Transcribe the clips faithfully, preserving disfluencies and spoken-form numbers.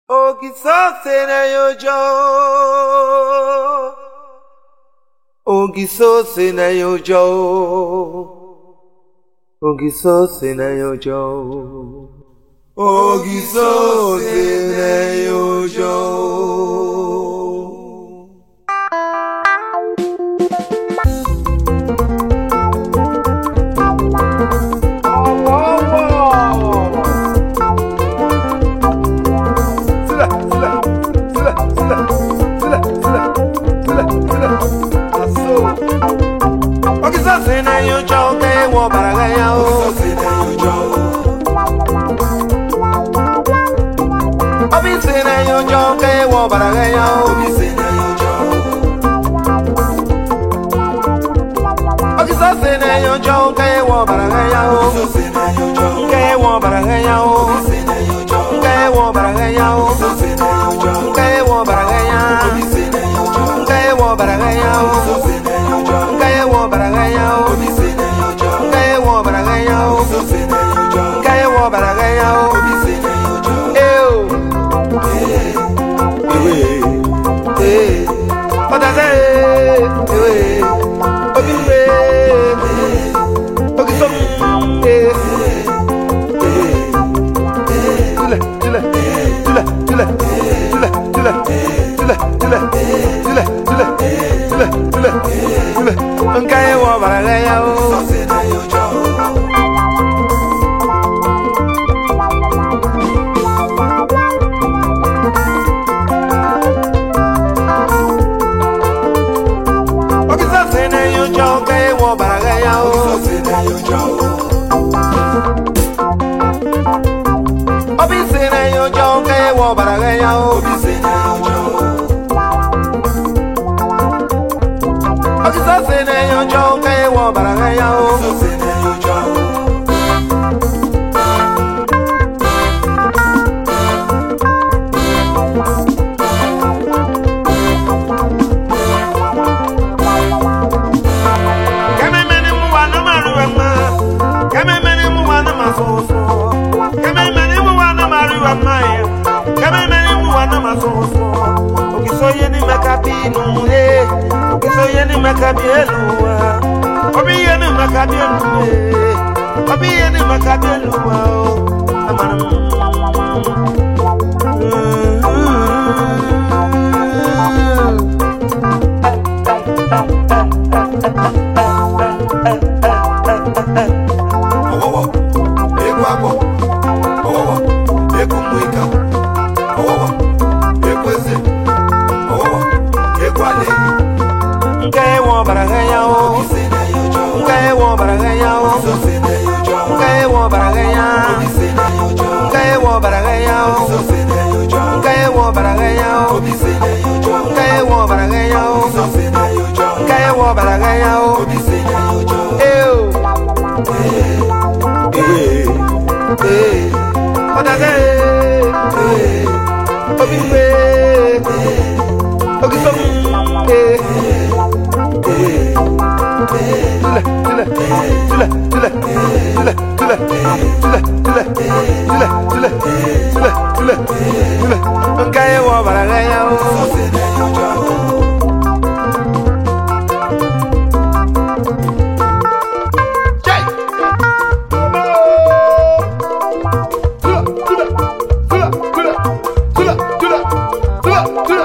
Ogisose na yojo, Ogisose na yojo, Ogisose na yojo, Ogisose na yojo. Ogisose na yojo ke wo baragaya o. Ogisose na yojo ke wo baragaya o. Ogisose na yojo ke wo baragaya o. Ke wo baragaya o. Ke wo baragaya o. Ke wo baragaya. Ke wo baragaya o. Kaya wo baragaya o, kaya wo baragaya o, kaya wo baragaya o, eyo, ewe, eh, odaze, ewe, obiwe, ogisom, eh, tule, tule, tule, tule, tule, tule, tule, tule, tule, tule, tule, tule. Nkaya wo baragaya o. Ogisose na yojo kaya wo baragaya o. Obise na yojo kaya wo baragaya o. Ogisose na yojo ke wo baragaya o. Kame mene mu wana maruwa, kame mene mu wana masoso, kame mene mu wana maruwa maya, kame mene mu wana masoso. Ogisoye ni makabinu he. Ogisoye ni makabielua, obiye ni makabielua, obiye ni makabielua, amanu. Owowo, ekwabo, owowo, ekumwika, owowo, ekweze, owowo, ekwale. Nkaya wo baragaya o. Nkaya wo baragaya o. Nkaya wo baragaya. Nkaya wo baragaya o. Nkaya wo baragaya o. Nkaya wo baragaya o. Nkaya wo baragaya o. Eyo. Eh. Eh. Odaze. Eh. Obiwe. Ogisom. Eh. Tule, tule, tule, tule, tule, tule, tule, tule, tule, tule, tule, tule. Nkaya wo baragaya o. Jai. Tule, tule, tule, tule, tule, tule, tule.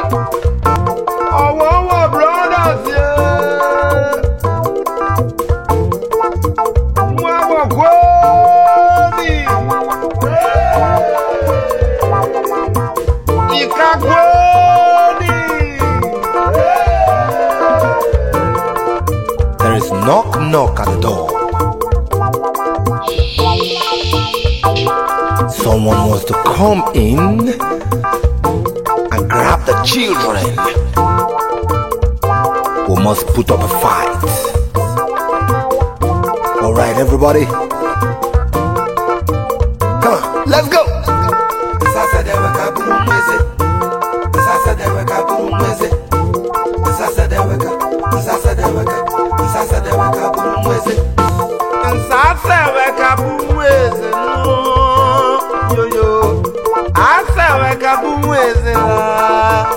Our brothers, yeah. There is knock knock at the door. Someone wants to come in and grab the children. We must put up a fight. Alright, everybody. Come on, let's go. Nsasa weka bumweze no yo yo. Asa weka weka bumweze la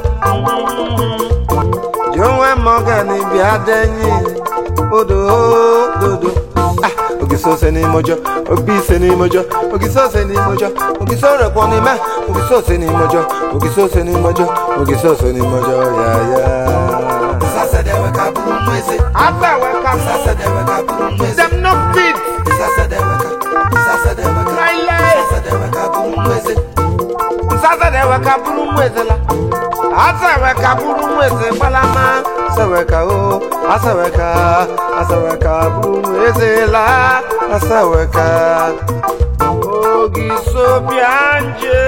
Jonwe mogani biadenyi Odo dodo Ah Ogiso se ni mojo Obi se ni mojo Ogiso se ni mojo Ogiso reponi me Ogiso se ni mojo Ogiso se ni mojo Ogiso se ni mojo Ya ya Sasa de weka bumweze Asa weka Sasa de weka bumweze Them no fit Sasa de weka Sasa de weka Sasa de weka bumweze Sasa de weka bumweze la Asa weka bumweze balama Asa weka o Asa weka Asa weka bumweze la Asa weka Ogiso bianje